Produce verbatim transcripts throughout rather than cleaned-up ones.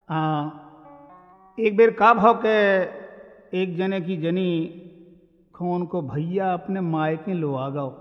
आ, एक बेर का भाव के एक जने की जनी खोन को भैया अपने मायके लो आ गओ।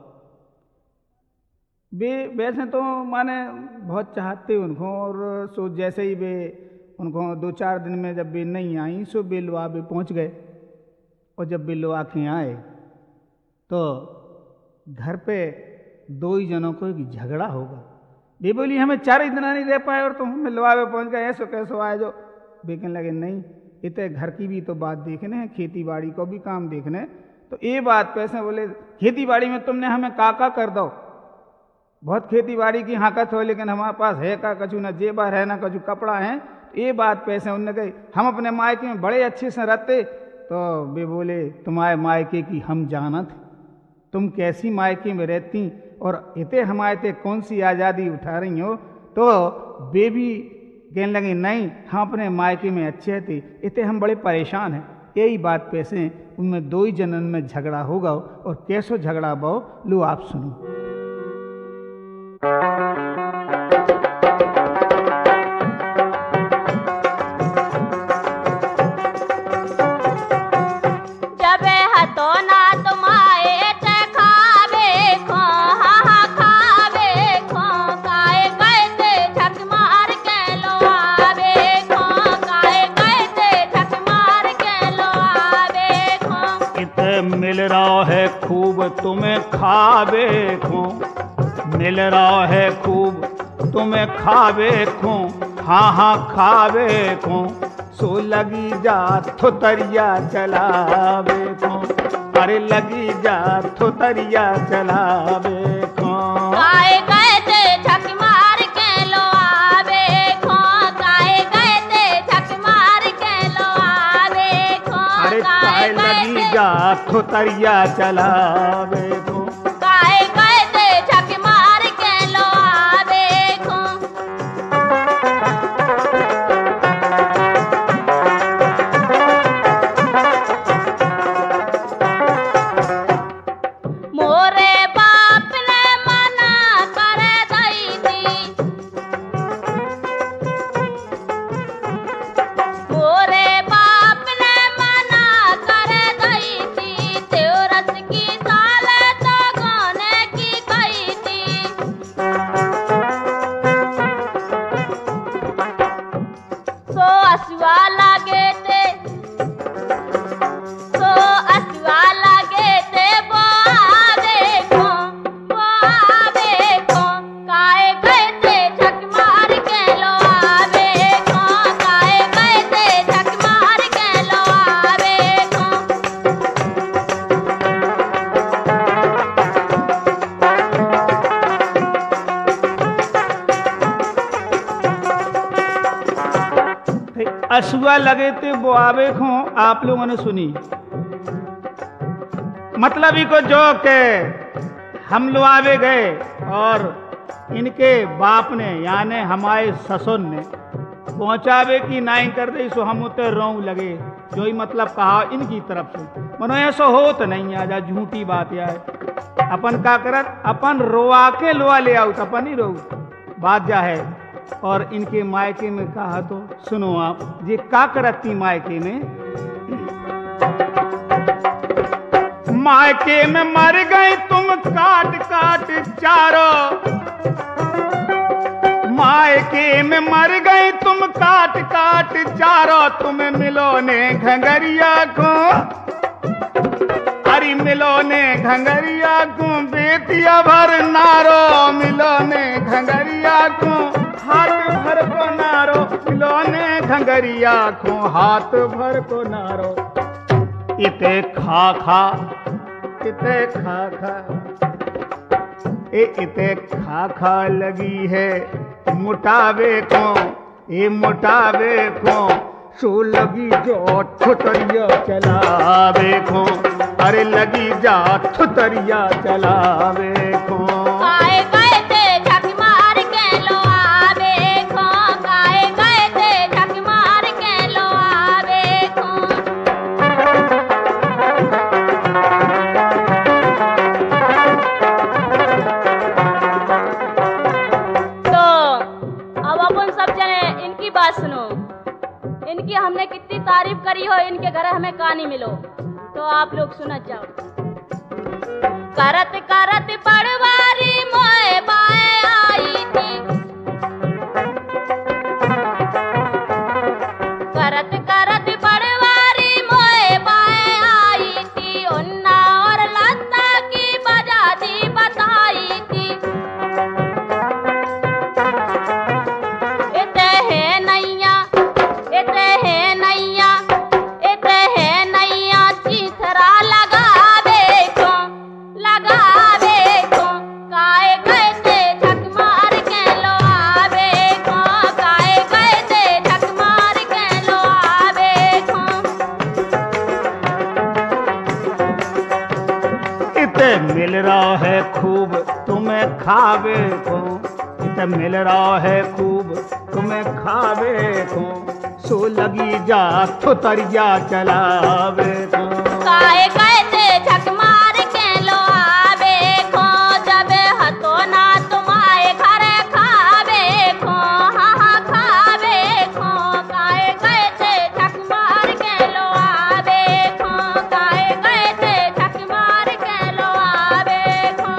वे वैसे तो माने बहुत चाहते उनको, और सो जैसे ही वे उनको दो चार दिन में जब वे नहीं आई सो वे लो वे पहुँच गए। और जब वे लो आके आए तो घर पे दो ही जनों को एक झगड़ा होगा। वे बोली हमें चार ही दिन नहीं रह पाए और तुम हमें लोआ पे पहुँच गए, ऐसो कैसो आए जो। वे कहने लगे नहीं, इतने घर की भी तो बात देखने हैं, खेती बाड़ी को भी काम देखने। तो ये बात पैसे बोले खेती बाड़ी में तुमने हमें काका कर दो, बहुत खेती बाड़ी की हाकत हो, लेकिन हमारे पास है का कछु ना जेबर है ना कछु कपड़ा है। ये बात पैसे उनने कही हम अपने मायके में बड़े अच्छे से रहते। तो वे बोले तुम्हारे मायके की हम जानत, तुम कैसी मायके में रहती और इतने हमारे ते कौन सी आज़ादी उठा रही हो। तो वे भी कहने लगे नहीं हम अपने मायके में अच्छे थे, इतने हम बड़े परेशान हैं। यही बात पैसे उनमें दो ही जनन में झगड़ा होगा। और कैसो झगड़ा बो लो आप सुनो। मिल रहा है खूब तुम्हें खावे खो, मिल रहा है खूब तुम्हें खावे खो, हाँ हाँ खावे खो। सो लगी जा थुतरिया चलावे खो, अरे लगी जा थुतरिया चलावे खो। गाए गए थे छक मार के लो आवे खो, गाए गए थे छक मार के लो आवे खो। अरे गाए लगी जा थुतरिया चलावे खो, गाए गए थे छक मार के लो आवे खो। मोरे बाप ने मना कर दई थी, मोरे बाप ने मना कर दई थी, त्योरस की साल तो गाने की गई थी। सो असुआ लगे थे, सो असुआ लगे थे वो आवे खो, वो आवे खो। गाए गए थे छक मार के लो आवे खो, गाए गए थे छक मार के लो आवे खो। असुआ लगे थे वो आवे खो, आप लोगों ने सुनी। मतलब ही को जो के हम लोग आवे गए और इनके बाप ने यानी हमारे ससुर ने पहुंचावे की नाई कर दे, सो हम उते रों लगे। जो ही मतलब कहा इनकी तरफ से, मनो ऐसा हो तो नहीं आ जा झूठी बात या है। अपन का करत अपन रोआ के लोआ ले आउत, अपन ही रो बात जा है। और इनके मायके में कहा तो सुनो आप ये का करती मायके में। मायके में मर गए तुम काट काट चारो, मायके में मर गए तुम काट काट चारो। तुम्हें मिलो ने घंगरिया को, अरे मिलो ने घंगरिया को बेतिया भर नारो, मिलो ने घंगरिया को हाथ भर को नारो, मिलो ने घंगरिया को हाथ भर को नारो। इते खा खा, इते खा खा, ए इते खा खा लगी है मोटावे को, ए मोटावे को। सो लगी जो थुतरिया चलावे को, अरे लगी जा थुतरिया चलावे को। गाए गए थे छक मार के लो आवे खो, गाए गए थे छक मार के लो आवे खो। तो अब अपन सब जने इनकी बात सुनो। इनकी हमने कितनी तारीफ करी हो, इनके घर हमें कहानी मिलो। तो आप लोग सुना जाओ। करत करत पड़वारी मोए बाए आई थी, करत करत पड़वारी मोए बाए आई थी, उन्ना और लता की बजाती बताई थी। इते है नैया, इते है नैया, इते है नैया, चीथरा लगावे को, लगावे को, काए गए थे झक मार के लो आवे को, काए गए थे झक मार के लो आवे को। इते मिल रहा है खूब तुम्हें खावे को, इते मिल रहा है खूब तुम्हें खावे को, सो लगी जा थुतरिया चलावे को। काए गए थे झक मार के लो आवे को, जब हतो ना तुम्हारे घर खावे को, हाँ हाँ खावे को, काए गए थे झक मार के लो आवे को, काए गए थे झक मार के लो आवे को।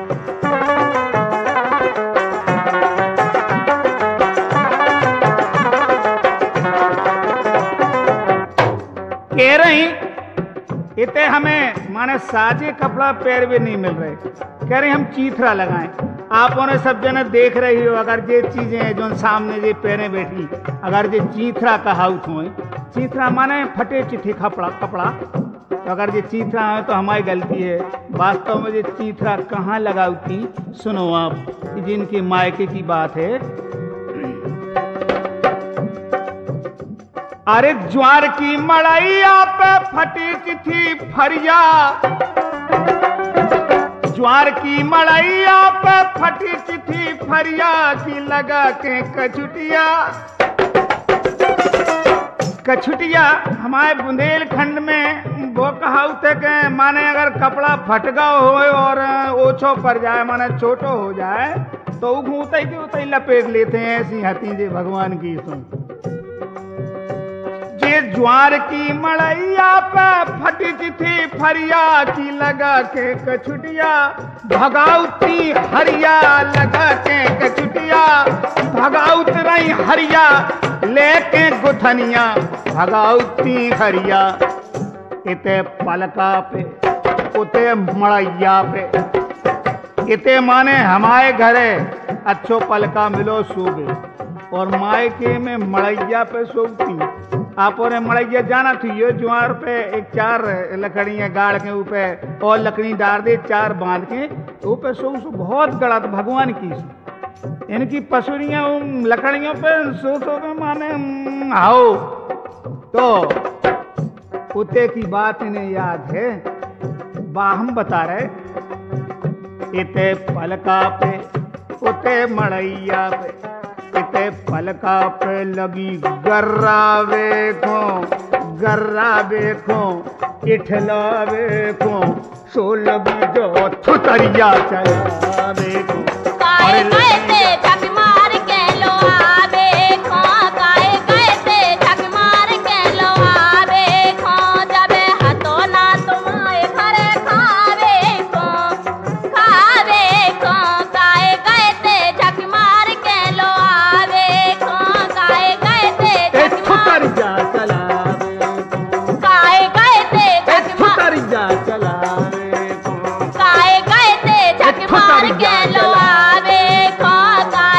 कह रही इते हमें माने साजे कपड़ा पैर भी नहीं मिल रहे, कह रहे हम चीथरा लगाएं। आपों ने सब जने देख रही हो, अगर ये चीजें जो सामने ये पैरे बैठी, अगर ये चीथरा कहाउत हो, चीथरा माने फटे चिट्ठी कपड़ा कपड़ा, तो अगर ये चीथरा है तो हमारी गलती है। वास्तव में ये चीथरा कहाँ लगाउती, सुनो आप, जिनके मायके की बात है। अरे ज्वार की मड़ैया पे फटी चिट्ठी फरिया, ज्वार की मड़ैया पे फटी चिट्ठी फरिया की लगा के कछुटिया। कछुटिया हमारे बुंदेलखंड में वो कहावत है कि माने अगर कपड़ा फटगा हो और ओछो पड़ जाए, माने छोटो हो जाए, तो उतई के उतई लपेट लेते हैं। ऐसी हती जे भगवान की सुन। जे ज्वार की मड़ैया पे फटी चिट्ठी फरिया की लगा के कछुटिया, भगाउती हरिया लगा के कछुटिया, भगाउत रही हरिया लेके गुथनिया, भगाउती हरिया। इते पलका पे उते मड़ैया पे, इते माने हमारे घरे अच्छो पलका मिलो सूबे, और मायके में मड़ैया पे सोती। आपो ने मड़ैया जाना थी, ये ज्वार पे एक चार लकड़ियां गाड़ के ऊपर और लकड़ी डाल दे, चार बांध के ऊपर सो सो बहुत गड़ा तो भगवान की सो। इनकी पसुरियां लकड़ियों पे सो सो पे माने आओ, तो उते की बात इन्हें याद है। बाहम बता रहे, इते पलका पे उते मड़ैया पे, इते पलका पे लगी गर्रा वेखो, गर्रा वेखो, इठला वेखो, सो लगी जो थुतरिया चला वेखो। काए गए थे झक मार के लो आवे को, काए गए थे झक मार के लो आवे को, जब हतो ना तुम्हारे घर खावे को, खावे को, काए गए थे झक मार के लो आवे को, काए गए थे झक मार, थुतरिया चला वेखो, काए गए थे झक मार, थुतरिया चला वेखो, काए गए थे झक मार के लो आवे को,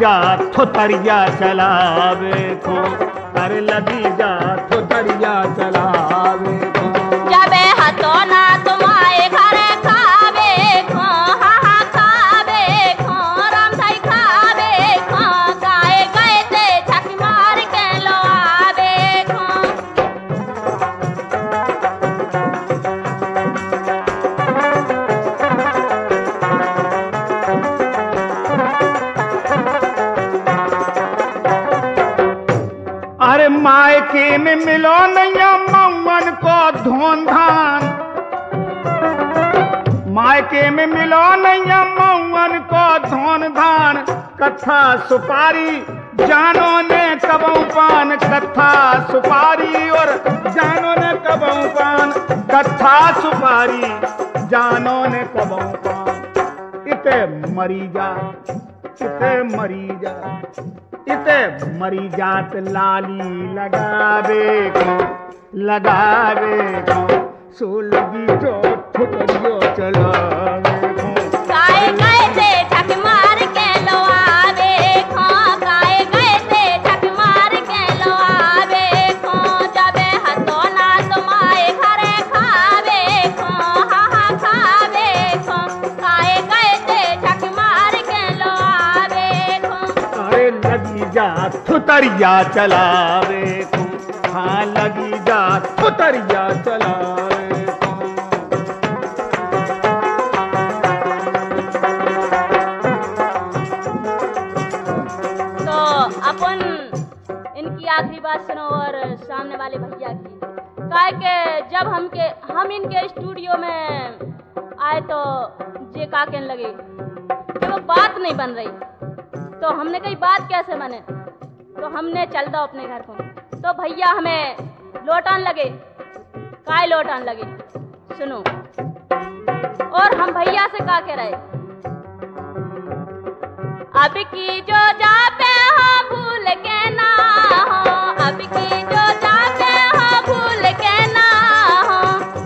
जा थुतरिया चलावे खो, अरे लगी जा थुतरिया चलावे खो। जबे हतो ना तुम्हारे घर खावे खो, हा हा खावे खो, राम थाई खावे खो, काए गए थे छक मार के लो आवे खो। अरे मायके में मिलो नैया मऊन को धोन धान, मायके में मिलो नैया मऊन को धोन धान, कथा सुपारी जानो ने कबऊ पान, कथा सुपारी और जानो ने कबऊ पान, कथा सुपारी जानो ने कबऊ पान। इते मरी जा, इते मरी जा, इते मरी जात लाली लगावे को, लगावे को, सोलगी जो थुतरियो चलावे को। काए गए थे छक मार के लो आवे खो, काए गए थे छक मार के लो आवे खो। जबे हतो ना तुम्हारे घर खावे खो, हा हा खावे खो, काए गए थे छक मार के लो आवे खो। अरे लगी जा थुतरिया चलावे को, हाँ लगी जा थुतरिया चलावे को। तो अपन इनकी आखिरी बात सुनो और सामने वाले भैया की। काहे के जब हम के हम इनके स्टूडियो में आए तो जे का कहने लगे कि वो बात नहीं बन रही, तो हमने कही बात कैसे बने, तो हमने चल दो अपने घर को। तो भैया हमें लौटान लगे, काय लौटान लगे सुनो। और हम भैया से का कह रहे, अब की जो जाते हो भूल के ना हो, अब की जो जाते हो भूल के ना हो।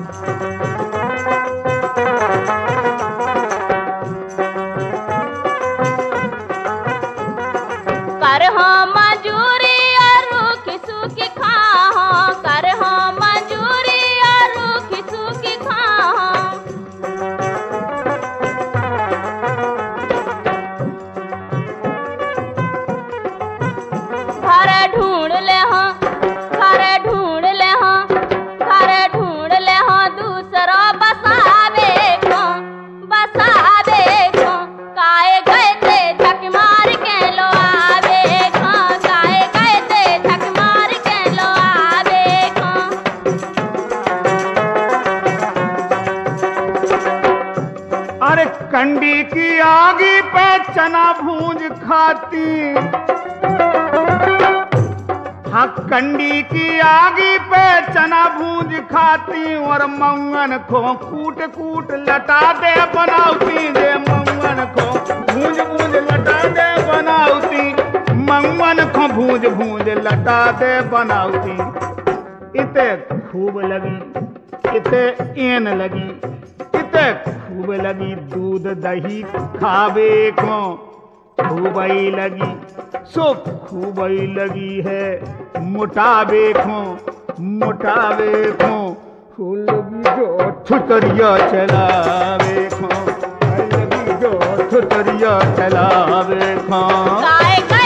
कर हो मजूरी और रूखी सूखी खाओ, कर हो मजूरी और रूखी सूखी खाओ। घर ढूंढ ले हो, घर ढूंढ ले हो, घर ढूंढ ले हो, दूसरा बसावे को, बसावे को। काए गए थे झक मार के लो आवे को, काए गए थे झक मार के लो आवे को। अरे कंडी की आगी पे चना भूंज खाती, हाँ कंडी की आगी पे चना भूंज खाती, और मऊन को कूट कूट लटा दे बनावती, दे मऊन को भूंज भूंज लटा दे बनावती, मऊन को भूंज भूंज लटा दे बनावती। इते खूब लगी, इते एन लगी, इते खूब लगी दूध दही खावे को, खूबई लगी सो खूबई लगी है मोटावे को, मोटावे को। लगी जो थुतरिया चलावे को, लगी जो थुतरिया चलावे को। काए